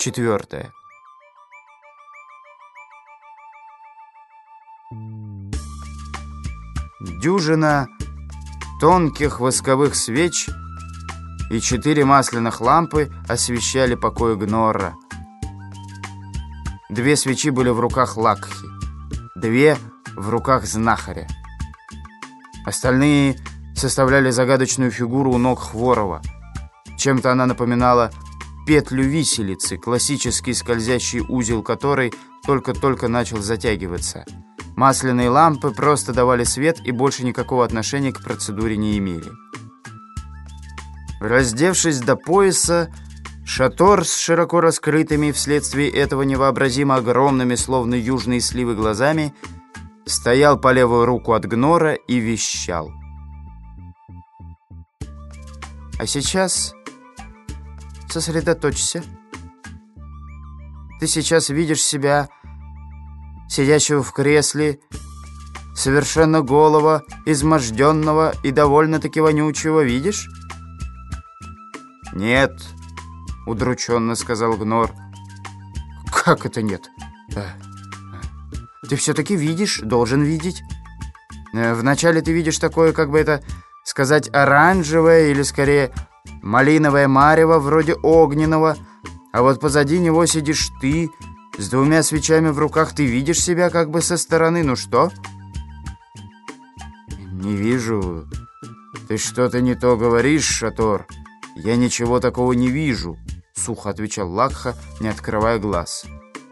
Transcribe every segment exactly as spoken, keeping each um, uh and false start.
Четвертое. Дюжина тонких восковых свеч и четыре масляных лампы освещали покой Гнорра. Две свечи были в руках Лакхи, две в руках знахаря. Остальные составляли загадочную фигуру у ног Хворова. Чем-то она напоминала петлю виселицы, классический скользящий узел которой только-только начал затягиваться. Масляные лампы просто давали свет и больше никакого отношения к процедуре не имели. Раздевшись до пояса, Шатор с широко раскрытыми вследствие этого невообразимо огромными, словно южные сливы, глазами стоял по левую руку от Гнора и вещал. А сейчас сосредоточься. Ты сейчас видишь себя, сидящего в кресле, совершенно голого, изможденного и довольно-таки вонючего, видишь? Нет, удрученно сказал Гнор. Как это нет? Ты все-таки видишь, должен видеть. Вначале ты видишь такое, как бы это сказать, оранжевое или скорее малиновое марево, вроде огненного, а вот позади него сидишь ты, с двумя свечами в руках. Ты видишь себя как бы со стороны. Ну что? Не вижу. Ты что-то не то говоришь, Шатор. Я ничего такого не вижу, сухо отвечал Лакха, не открывая глаз.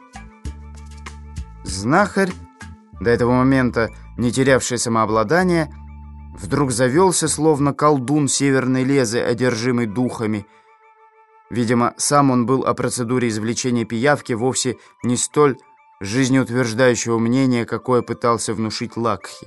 Знахарь, до этого момента не терявший самообладание, вдруг завелся, словно колдун северной лезы, одержимый духами. Видимо, сам он был о процедуре извлечения пиявки вовсе не столь жизнеутверждающего мнения, какое пытался внушить Лакхи.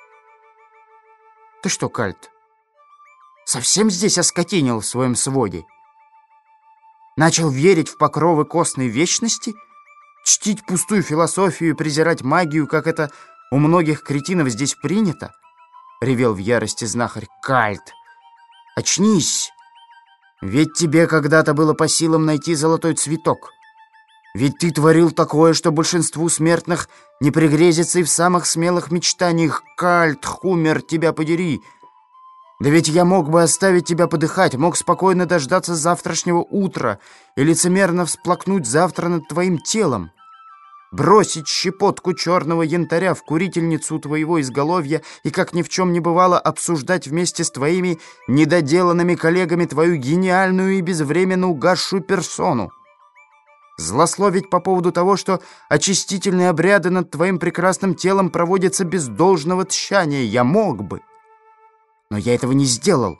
«Ты что, Кальт, совсем здесь оскотинил в своем своде? Начал верить в покровы костной вечности? Чтить пустую философию и презирать магию, как это у многих кретинов здесь принято?» — ревел в ярости знахарь. «Кальт, очнись! Ведь тебе когда-то было по силам найти золотой цветок. Ведь ты творил такое, что большинству смертных не пригрезится и в самых смелых мечтаниях. Кальт, Хумер, тебя подери! Да ведь я мог бы оставить тебя подыхать, мог спокойно дождаться завтрашнего утра и лицемерно всплакнуть завтра над твоим телом, бросить щепотку черного янтаря в курительницу твоего изголовья и, как ни в чем не бывало, обсуждать вместе с твоими недоделанными коллегами твою гениальную и безвременно угасшую персону. Злословить по поводу того, что очистительные обряды над твоим прекрасным телом проводятся без должного тщания. Я мог бы, но я этого не сделал.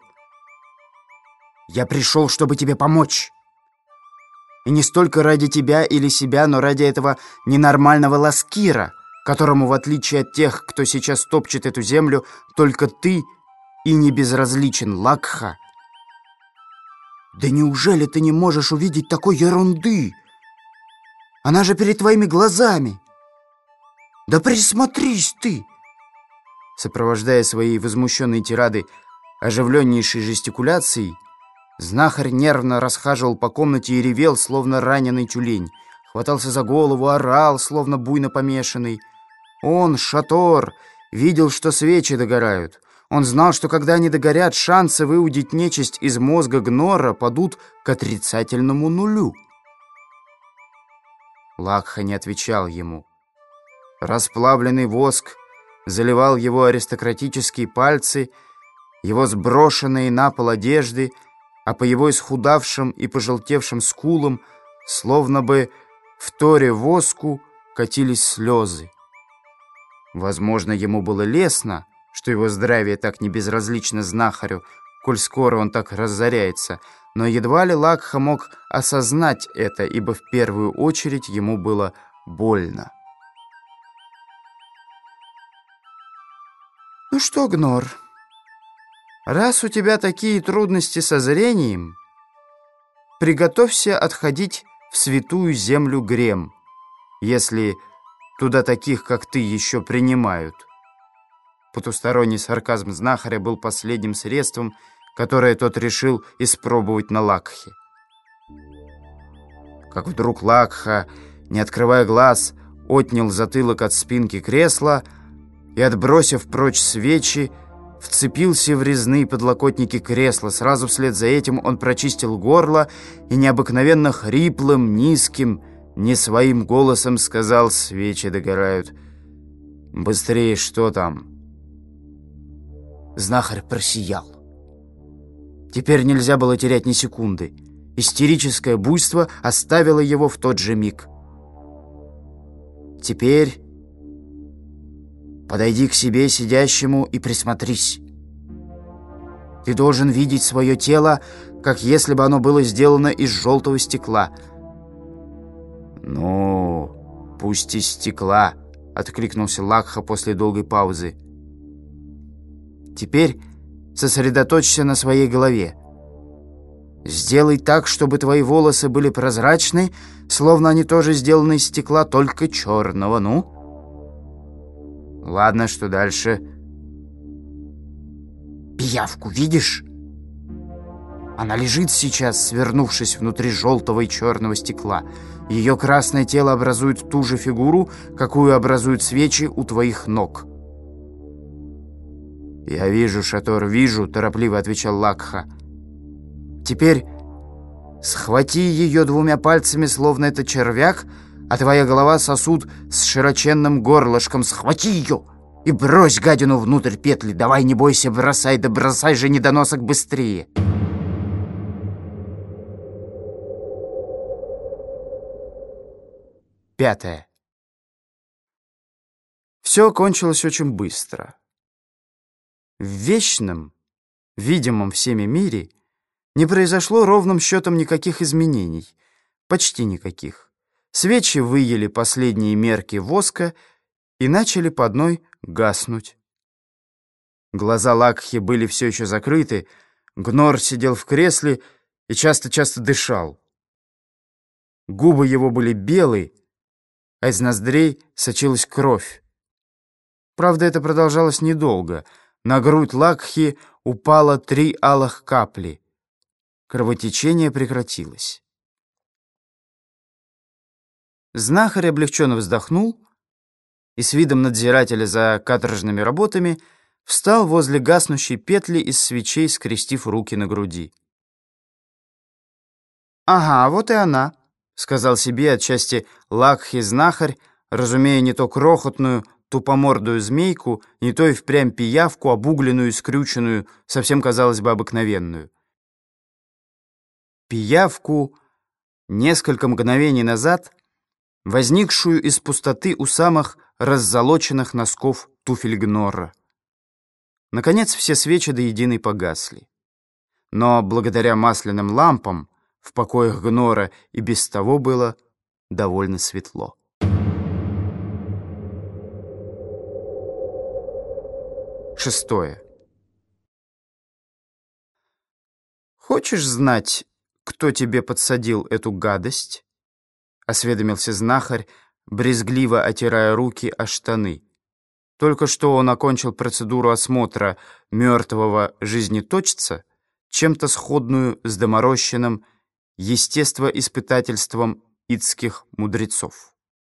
Я пришел, чтобы тебе помочь. И не столько ради тебя или себя, но ради этого ненормального Ласкира, которому, в отличие от тех, кто сейчас топчет эту землю, только ты и не безразличен, Лакха. Да неужели ты не можешь увидеть такой ерунды? Она же перед твоими глазами. Да присмотрись ты!» Сопровождая свои возмущенные тирады оживленнейшей жестикуляцией, знахарь нервно расхаживал по комнате и ревел, словно раненый тюлень. Хватался за голову, орал, словно буйно помешанный. Он, Шатор, видел, что свечи догорают. Он знал, что когда они догорят, шансы выудить нечисть из мозга Гнора падут к отрицательному нулю. Лакха не отвечал ему. Расплавленный воск заливал его аристократические пальцы, его сброшенные на пол одежды, а по его исхудавшим и пожелтевшим скулам, словно бы в торе воску, катились слезы. Возможно, ему было лестно, что его здравие так не безразлично знахарю, коль скоро он так разоряется, но едва ли Лакха мог осознать это, ибо в первую очередь ему было больно. «Ну что, Гнор, раз у тебя такие трудности со зрением, приготовься отходить в святую землю Грем, если туда таких, как ты, еще принимают». Потусторонний сарказм знахаря был последним средством, которое тот решил испробовать на Лакхе. как вдруг Лакха, не открывая глаз, отнял затылок от спинки кресла и, отбросив прочь свечи, вцепился в резные подлокотники кресла. Сразу вслед за этим он прочистил горло и необыкновенно хриплым, низким, не своим голосом сказал: «Свечи догорают. Быстрее, что там?» Знахарь просиял. Теперь нельзя было терять ни секунды. Истерическое буйство оставило его в тот же миг. «Теперь подойди к себе сидящему и присмотрись. Ты должен видеть свое тело, как если бы оно было сделано из желтого стекла». «Ну, пусть из стекла», — откликнулся Лакха после долгой паузы. «Теперь сосредоточься на своей голове. Сделай так, чтобы твои волосы были прозрачны, словно они тоже сделаны из стекла, только черного. Ну? Ладно, что дальше?» «Пиявку видишь? Она лежит сейчас, свернувшись внутри желтого и черного стекла. Ее красное тело образует ту же фигуру, какую образуют свечи у твоих ног». «Я вижу, Шатор, вижу», — торопливо отвечал Лакха. «Теперь схвати ее двумя пальцами, словно это червяк, а твоя голова — сосуд с широченным горлышком. Схвати ее и брось гадину внутрь петли. Давай, не бойся, бросай, да бросай же, недоносок, быстрее!» Пятое. Все кончилось очень быстро. В вечном, видимом всеми мире не произошло ровным счетом никаких изменений, почти никаких. Свечи выели последние мерки воска и начали по одной гаснуть. Глаза Лакхи были все еще закрыты, Гнор сидел в кресле и часто-часто дышал. Губы его были белые, а из ноздрей сочилась кровь. Правда, это продолжалось недолго. На грудь Лакхи упало три алых капли. Кровотечение прекратилось. Знахарь облегченно вздохнул и с видом надзирателя за каторжными работами встал возле гаснущей петли из свечей, скрестив руки на груди. «Ага, вот и она», — сказал себе отчасти Лакхи-знахарь, разумея не то крохотную, тупомордую змейку, не то и впрямь пиявку, обугленную и скрюченную, совсем, казалось бы, обыкновенную. Пиявку, несколько мгновений назад, возникшую из пустоты у самых раззолоченных носков туфель Гнора. Наконец все свечи до единой погасли. Но благодаря масляным лампам в покоях Гнора и без того было довольно светло. Шестое. «Хочешь знать, кто тебе подсадил эту гадость?» — осведомился знахарь, брезгливо отирая руки о штаны. Только что он окончил процедуру осмотра мертвого жизнеточца, чем-то сходную с доморощенным естествоиспытательством идских мудрецов.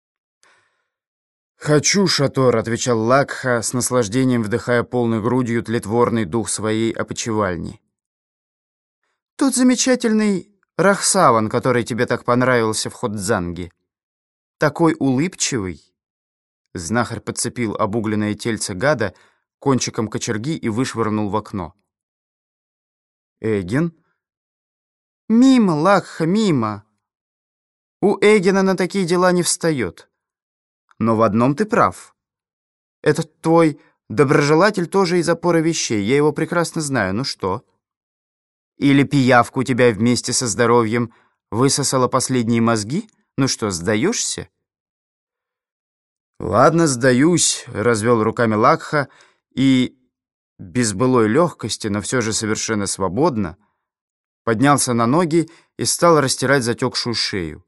«Хочу, Шатор», — отвечал Лакха, с наслаждением вдыхая полной грудью тлетворный дух своей опочивальни. «Тот замечательный Рахсаван, который тебе так понравился в Ходзанге. Такой улыбчивый». Знахарь подцепил обугленное тельце гада кончиком кочерги и вышвырнул в окно. «Эгин?» «Мимо, Лакха, мимо. У Эгина на такие дела не встает. Но в одном ты прав. Этот твой доброжелатель тоже из опоры вещей. Я его прекрасно знаю. Ну что? Или пиявка у тебя вместе со здоровьем высосала последние мозги? Ну что, сдаешься?» «Ладно, сдаюсь», — развел руками Лакха и, без былой легкости, но все же совершенно свободно, поднялся на ноги и стал растирать затекшую шею.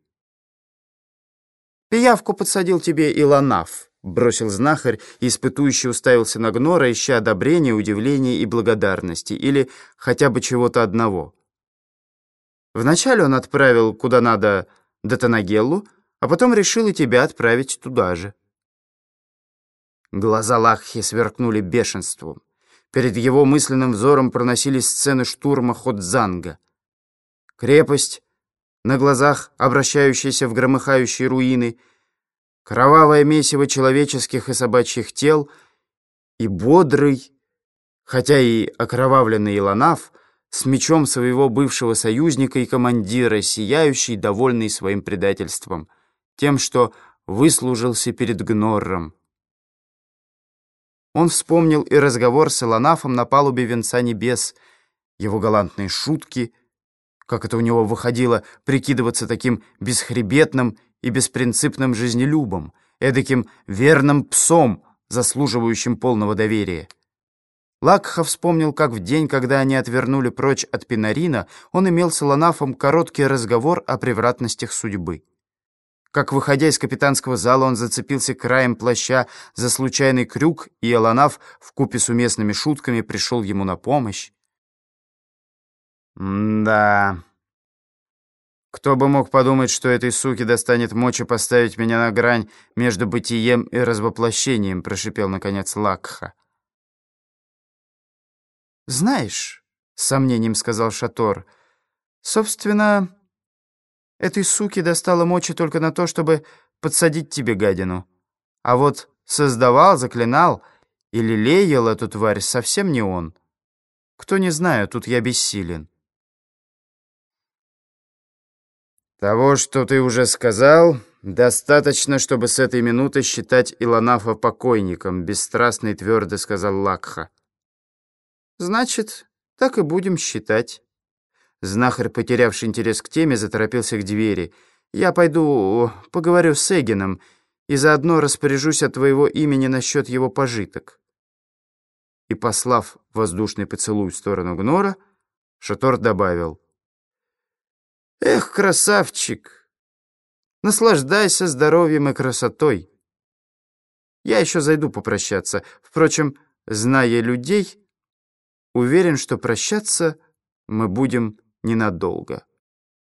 «Пиявку подсадил тебе Илонаф», — бросил знахарь и испытующе уставился на Гнора, ища одобрения, удивления и благодарности, или хотя бы чего-то одного. Вначале он отправил куда надо до Танагеллу, а потом решил и тебя отправить туда же». Глаза Лакхи сверкнули бешенством. Перед его мысленным взором проносились сцены штурма Ходзанга. Крепость, на глазах обращающаяся в громыхающие руины, кровавое месиво человеческих и собачьих тел и бодрый, хотя и окровавленный Илонаф, с мечом своего бывшего союзника и командира, сияющий, довольный своим предательством, тем, что выслужился перед Гнорром. Он вспомнил и разговор с Илонафом на палубе Венца Небес, его галантные шутки, как это у него выходило прикидываться таким бесхребетным и беспринципным жизнелюбом, эдаким верным псом, заслуживающим полного доверия. Лакха вспомнил, как в день, когда они отвернули прочь от Пинарина, он имел с Илонафом короткий разговор о превратностях судьбы. Как, выходя из капитанского зала, он зацепился краем плаща за случайный крюк, и Илонаф вкупе с уместными шутками пришел ему на помощь. «Да, кто бы мог подумать, что этой суке достанет мочи поставить меня на грань между бытием и развоплощением», — прошипел, наконец, Лакха. «Знаешь, — с сомнением сказал Шатор, — собственно, этой суке достало мочи только на то, чтобы подсадить тебе гадину. А вот создавал, заклинал и лелеял эту тварь совсем не он. Кто не знаю, тут я бессилен». «Того, что ты уже сказал, достаточно, чтобы с этой минуты считать Илонафа покойником», — бесстрастно и твердо сказал Лакха. «Значит, так и будем считать». Знахарь, потерявший интерес к теме, заторопился к двери. «Я пойду поговорю с Эгином и заодно распоряжусь от твоего имени насчет его пожиток». И, послав воздушный поцелуй в сторону Гнора, Шатор добавил: «Эх, красавчик, наслаждайся здоровьем и красотой. Я еще зайду попрощаться. Впрочем, зная людей, уверен, что прощаться мы будем ненадолго».